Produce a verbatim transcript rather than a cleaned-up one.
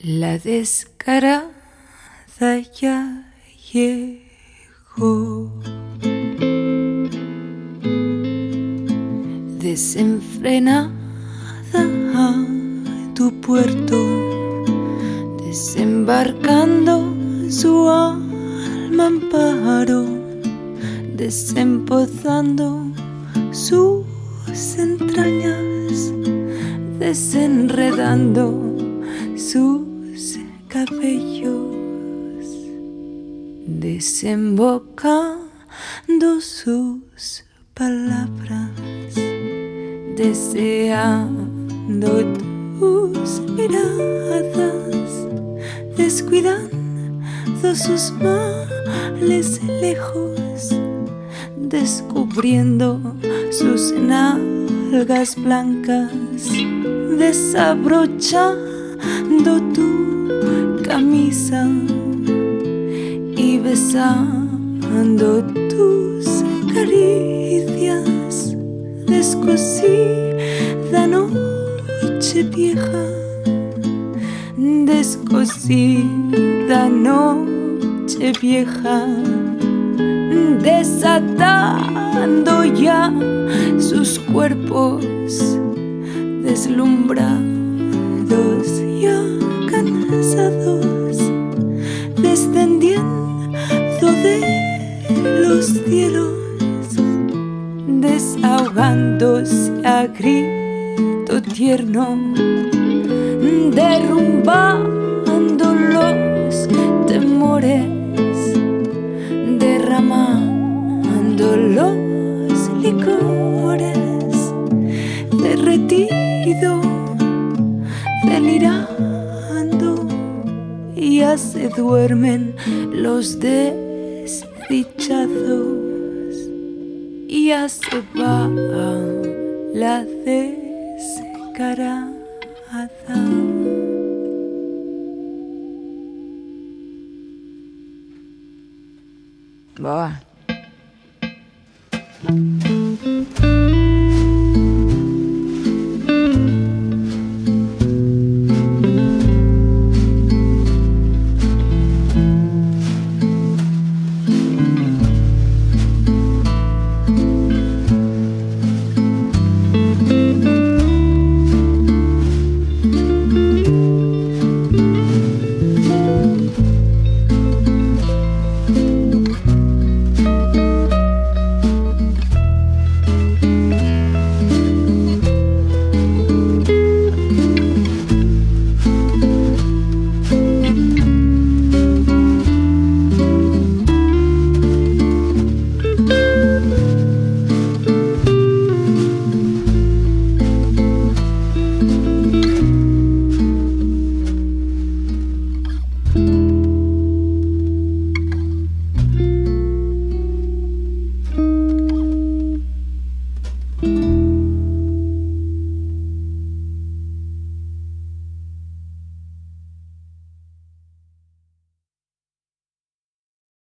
La descarada ya llegó, desenfrenada a tu puerto, desembarcando su alma amparo, desempozando sus entrañas, desenredando sus cabellos, desembocando sus palabras, deseando tus miradas, descuidando sus males lejos, descubriendo sus nalgas blancas, desabrochando tu camisa y besando tus caricias, descosida noche vieja, descosida noche vieja, desatando ya sus cuerpos deslumbrados, ya cansados, descendiendo de los cielos, desahogándose a grito tierno, derrumbando los temores, derramando los licores, derretido, delirando, ya se duermen los desdichados, ya se va la descarada. Boa. you.